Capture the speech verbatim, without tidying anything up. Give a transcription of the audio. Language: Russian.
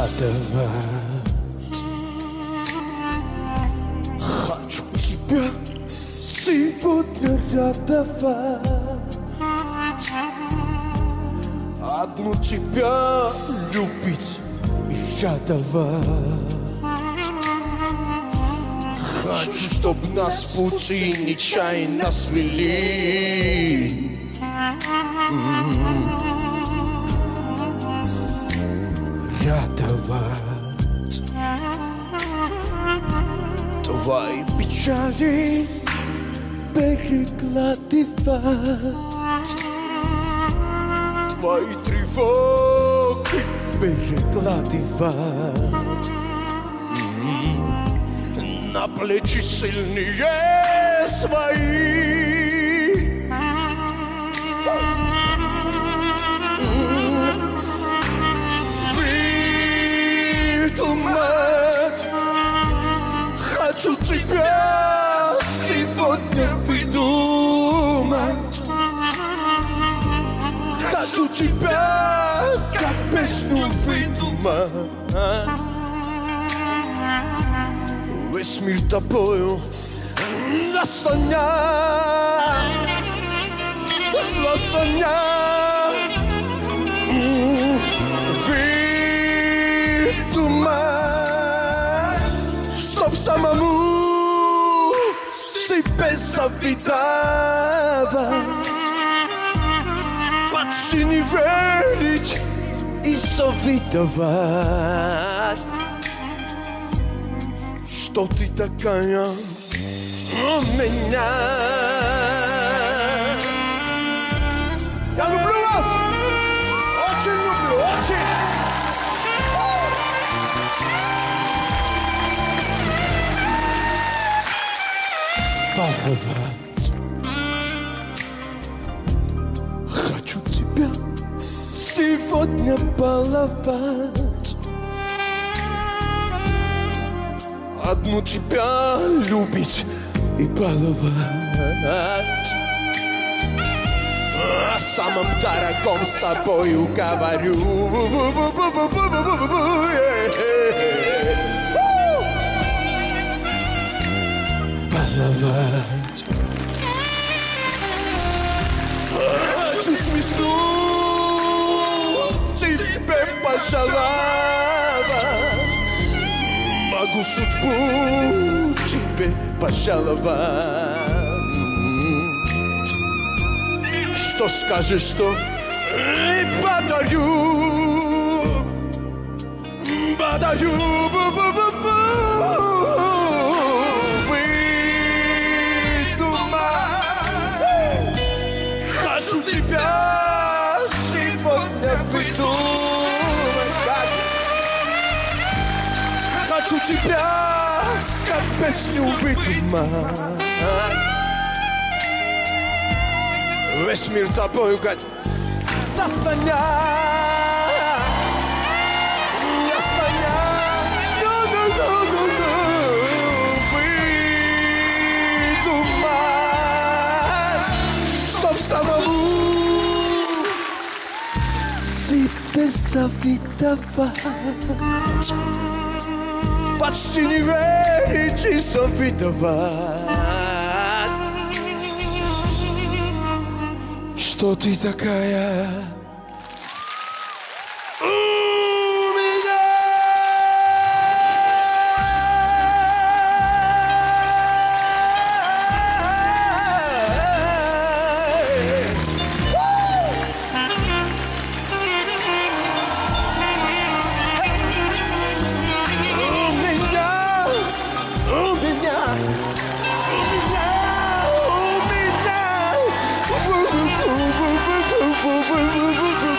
радовать. Хочу тебя сегодня радовать, одну тебя любить и радовать. Хочу, чтоб нас пути нечаянно свели. Радовать твои печали, перекладывать твои тревоги, перекладывать на плечи сильные свои. Выдумать хочу тебя сегодня выдумать. Хочу тебя как песню выдумать. Весь мир тобою заслонять, заслонять. Выдумать, чтоб самому себе завидовать, почти не верить и завидовать, что ты такая у меня. Я люблю вас! Очень люблю, очень! Баловать. Хочу тебя сегодня баловать, одну тебя любить и баловать. О самом дорогом с тобою говорю. Баловать. Хочу свистну тебе пожаловать, могу судьбу тебе пожаловать. Что скажешь, что и подарю, подарю. Выдумать хочу тебя сегодня выдумать. Хочу тебя как песню выдумать. Весь мир тобою как заслонять, заслонять. Выдумать, чтоб самому себе завидовать, почти не верить и завидовать, что ты такая у меня. Woo, woo, woo, woo, woo, woo, woo, woo, woo, woo.